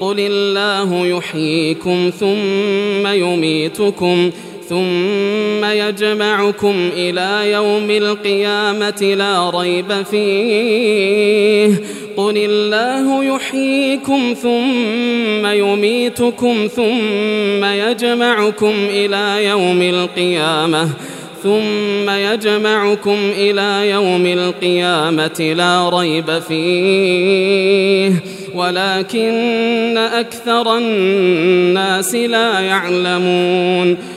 قل الله يحييكم ثم يميتكم ثم يجمعكم إلى يوم القيامة لا ريب فيه قل الله يحييكم ثم يميتكم ثم يجمعكم إلى يوم القيامة لا ريب فيه ولكن أكثر الناس لا يعلمون